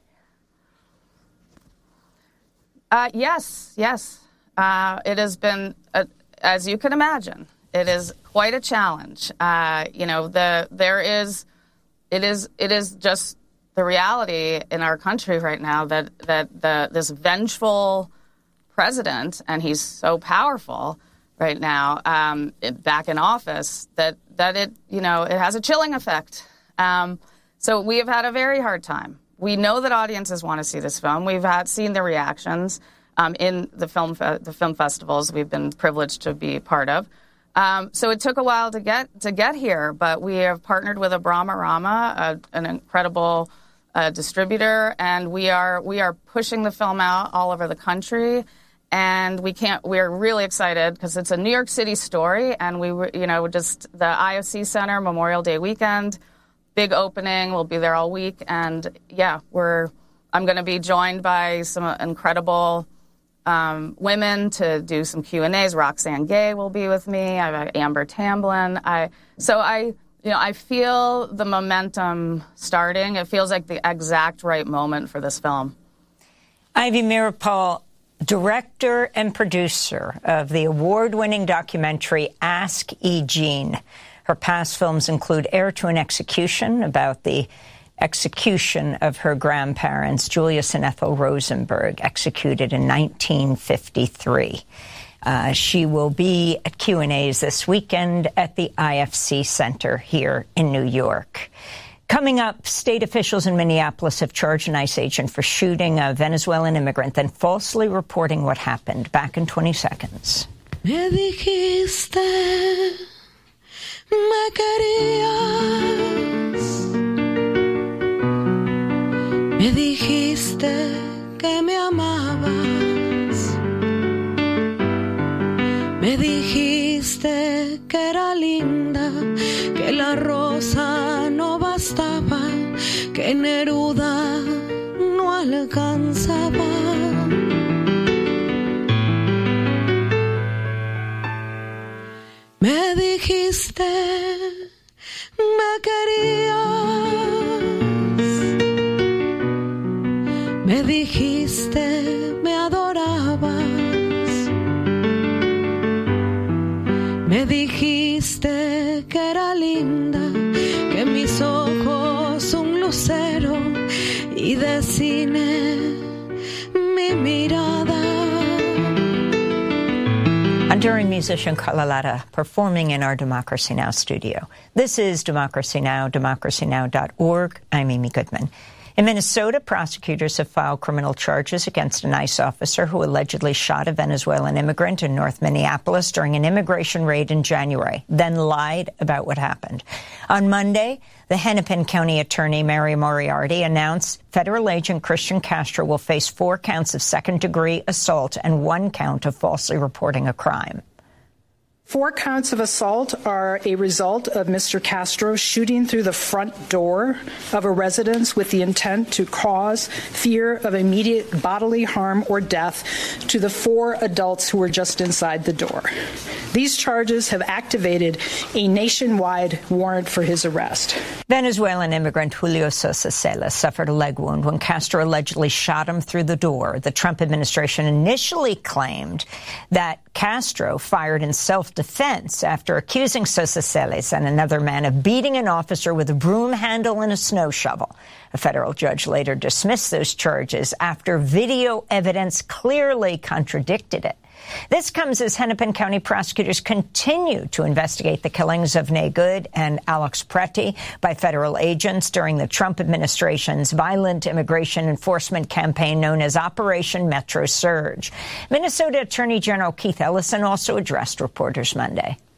Uh, yes, yes. Uh, it has been, uh, as you can imagine, it is quite a challenge. Uh, you know, the there is, it is, it is just the reality in our country right now that that the this vengeful president, and he's so powerful right now, um, it, back in office, that that it you know it has a chilling effect. Um, so we have had a very hard time. We know that audiences want to see this film. We've had seen the reactions um, in the film fe- the film festivals we've been privileged to be part of. Um, so it took a while to get to get here, but we have partnered with Abramarama, a, an incredible uh, distributor, and we are we are pushing the film out all over the country. And we can't. We're really excited because it's a New York City story, and we were, you know, just the I F C Center Memorial Day weekend, big opening. We'll be there all week, and yeah, we're. I'm going to be joined by some incredible. Um, women to do some Q and A's. Roxane Gay will be with me. I have Amber Tamblyn. I so I you know I feel the momentum starting. It feels like the exact right moment for this film. Ivy Meeropol, director and producer of the award-winning documentary Ask E. Jean. Her past films include Heir to an Execution, about the execution of her grandparents, Julius and Ethel Rosenberg, executed in nineteen fifty-three. Uh, she will be at Q and A's this weekend at the I F C Center here in New York. Coming up, state officials in Minneapolis have charged an ICE agent for shooting a Venezuelan immigrant, then falsely reporting what happened. Back in twenty seconds. Me dijiste, me querías. Me dijiste que me amabas. Me dijiste que era linda, que la rosa no bastaba, que Neruda no alcanzaba. Me dijiste, me querías. Me dijiste, me adorabas. Me dijiste que era linda, que mis ojos un lucero y de cine mi mirada. Enduring musician Carla Lara performing in our Democracy Now! Studio. This is Democracy Now!, democracy now dot org. I'm Amy Goodman. In Minnesota, prosecutors have filed criminal charges against an ICE officer who allegedly shot a Venezuelan immigrant in North Minneapolis during an immigration raid in January, then lied about what happened. On Monday, the Hennepin County Attorney Mary Moriarty announced federal agent Christian Castro will face four counts of second-degree assault and one count of falsely reporting a crime. Four counts of assault are a result of Mister Castro shooting through the front door of a residence with the intent to cause fear of immediate bodily harm or death to the four adults who were just inside the door. These charges have activated a nationwide warrant for his arrest. Venezuelan immigrant Julio Sosa Celis suffered a leg wound when Castro allegedly shot him through the door. The Trump administration initially claimed that Castro fired in self-defense after accusing Sosa Celis and another man of beating an officer with a broom handle and a snow shovel. A federal judge later dismissed those charges after video evidence clearly contradicted it. This comes as Hennepin County prosecutors continue to investigate the killings of Nay Good and Alex Preti by federal agents during the Trump administration's violent immigration enforcement campaign known as Operation Metro Surge. Minnesota Attorney General Keith Ellison also addressed reporters Monday.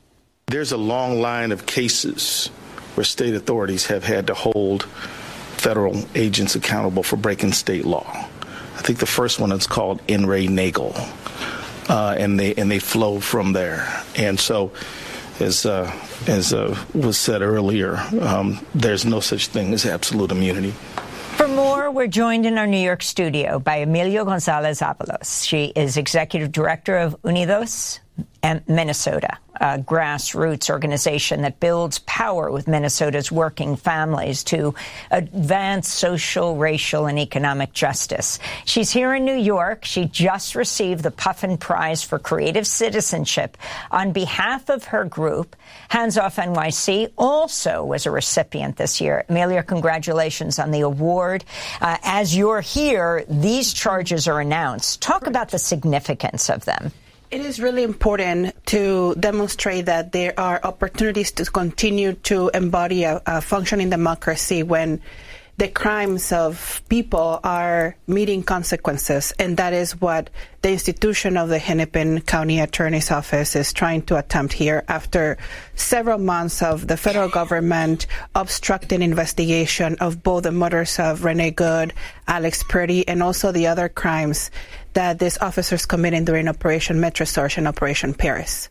There's a long line of cases where state authorities have had to hold federal agents accountable for breaking state law. I think the first one is called In re Nagel, uh, and they and they flow from there. And so, as uh, as uh, was said earlier, um, there's no such thing as absolute immunity. For more, we're joined in our New York studio by Emilio Gonzalez Avalos. She is executive director of Unidos Minnesota, a grassroots organization that builds power with Minnesota's working families to advance social, racial, and economic justice. She's here in New York. She just received the Puffin Prize for Creative Citizenship on behalf of her group. Hands Off N Y C also was a recipient this year. Amelia, congratulations on the award. Uh, as you're here, these charges are announced. Talk about the significance of them. It is really important to demonstrate that there are opportunities to continue to embody a, a functioning democracy when the crimes of people are meeting consequences. And that is what the institution of the Hennepin County Attorney's Office is trying to attempt here after several months of the federal government obstructing investigation of both the murders of Renee Good, Alex Purdy, and also the other crimes that these officers committed during Operation Metrosurge and Operation Paris.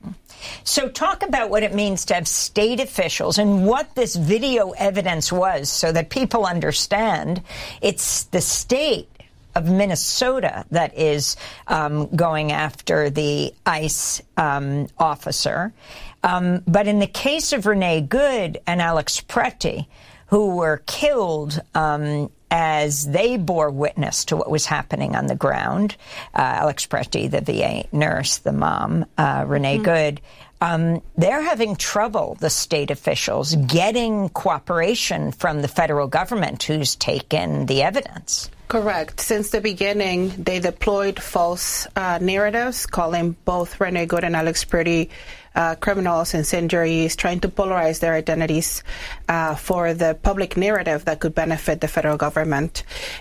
So talk about what it means to have state officials and what this video evidence was so that people understand it's the state of Minnesota that is um, going after the ICE um, officer. Um, but in the case of Renee Good and Alex Purdy, who were killed um, as they bore witness to what was happening on the ground, uh, Alex Purdy, the V A nurse, the mom, uh, Renee mm-hmm. Good, um, they're having trouble, the state officials, getting cooperation from the federal government who's taken the evidence. Correct. Since the beginning, they deployed false uh, narratives, calling both Renee Good and Alex Purdy Uh, criminals, incendiaries, trying to polarize their identities uh, for the public narrative that could benefit the federal government.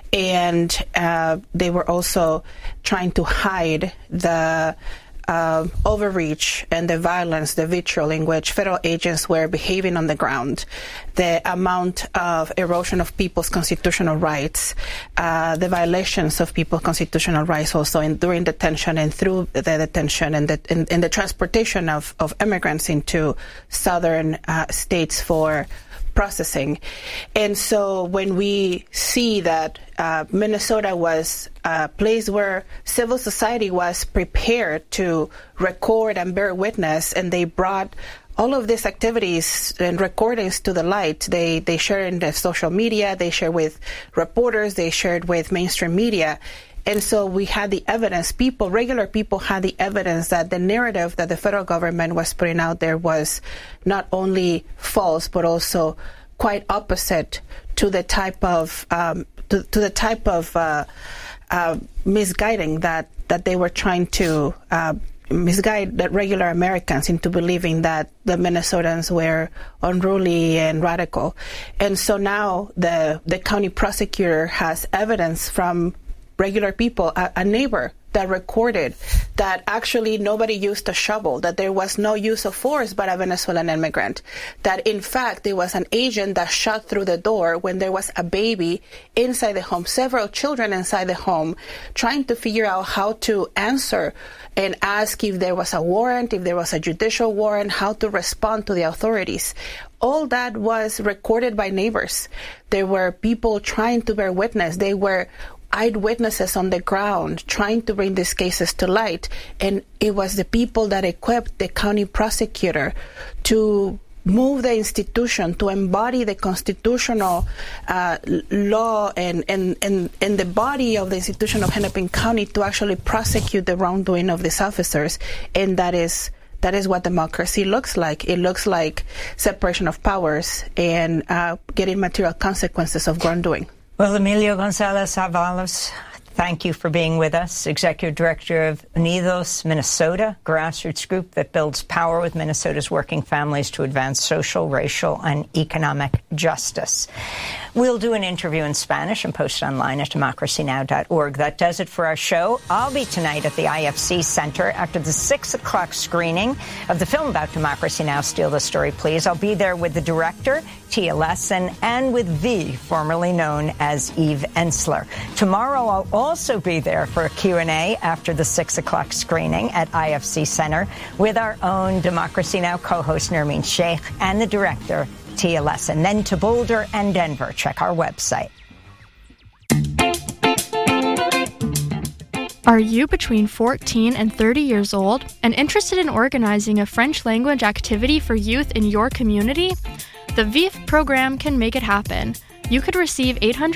And uh, they were also trying to hide the uh, overreach and the violence, the vitriol in which federal agents were behaving on the ground, the amount of erosion of people's constitutional rights, uh, the violations of people's constitutional rights also in, during detention and through the detention and the, in, in the transportation of, of immigrants into southern uh, states for processing. And so when we see that uh, Minnesota was a place where civil society was prepared to record and bear witness, and they brought all of these activities and recordings to the light. They they share in the social media, they share with reporters, they shared with mainstream media. And so we had the evidence, people, regular people had the evidence that the narrative that the federal government was putting out there was not only false, but also quite opposite to the type of, um, to, to the type of uh, uh, misguiding that, that they were trying to uh, misguide the regular Americans into believing that the Minnesotans were unruly and radical. And so now the, the county prosecutor has evidence from regular people, a, a neighbor that recorded that actually nobody used a shovel, that there was no use of force by a Venezuelan immigrant, that in fact there was an agent that shot through the door when there was a baby inside the home, several children inside the home, trying to figure out how to answer and ask if there was a warrant, if there was a judicial warrant, how to respond to the authorities. All that was recorded by neighbors. There were people trying to bear witness. They were eyewitnesses on the ground trying to bring these cases to light. And it was the people that equipped the county prosecutor to move the institution, to embody the constitutional uh, law and, and, and, and the body of the institution of Hennepin County to actually prosecute the wrongdoing of these officers. And that is that is what democracy looks like. It looks like separation of powers and uh, getting material consequences of wrongdoing. Well, Emilio Gonzalez Avalos, thank you for being with us, Executive Director of Unidos Minnesota, grassroots group that builds power with Minnesota's working families to advance social, racial, and economic justice. We'll do an interview in Spanish and post it online at democracy now dot org. That does it for our show. I'll be tonight at the I F C Center after the six o'clock screening of the film about Democracy Now!, Steal the Story, Please. I'll be there with the director, Tia Lesson, and with V, formerly known as Eve Ensler. Tomorrow, I'll also be there for a Q and A after the six o'clock screening at I F C Center with our own Democracy Now! Co-host, Nermeen Sheikh, and the director, Tia Lesson. Then to Boulder and Denver. Check our website. Are you between fourteen and thirty years old and interested in organizing a French language activity for youth in your community? The V I F program can make it happen. You could receive eight hundred